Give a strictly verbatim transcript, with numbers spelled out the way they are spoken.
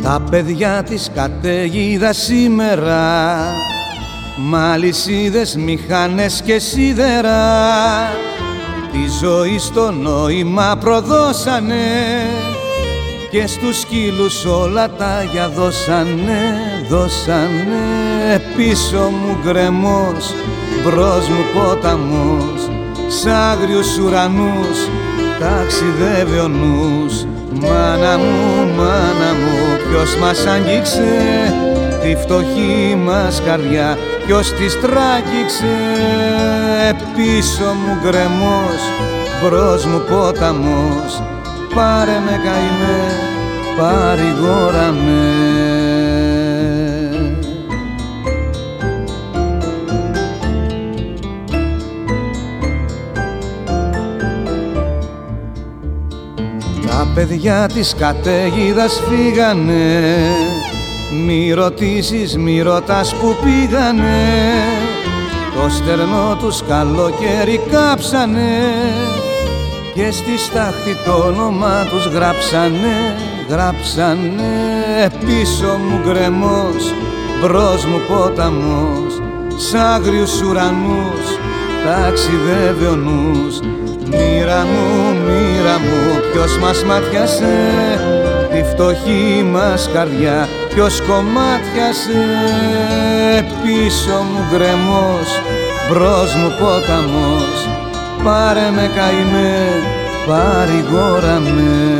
Τα παιδιά της καταιγίδας σήμερα, μ' αλυσίδες, μηχανές και σίδερα, τη ζωή στο νόημα προδώσανε και στους σκύλους όλα τα για δώσανε, δώσανε. Πίσω μου γκρεμός, μπρος μου ποταμός, σ' άγριους ουρανούς ταξιδεύει ο νους. Μάνα μου, μάνα μου, ποιος μας άγγιξε τη φτωχή μας καρδιά, ποιος της τράγγιξε. Πίσω μου γκρεμός, μπρος μου ποταμός, πάρε με καημέ, παρηγόρα με. Τα παιδιά της καταιγίδας φύγανε, μη ρωτήσεις, μη ρωτάς που πήγανε, το στερνό τους καλοκαίρι κάψανε και στη στάχτη το όνομα τους γράψανε, γράψανε. Πίσω μου γκρεμός, μπρος μου ποταμός, σ' άγριους ουρανούς ταξιδεύει ο νους. Μοίρα μου, μοίρα μου, ποιος μας ματιάσε τη φτωχή μας καρδιά, ποιος κομμάτιασε. Πίσω μου γκρεμός, μπρος μου ποταμός, πάρε με καημέ, παρηγόρα με.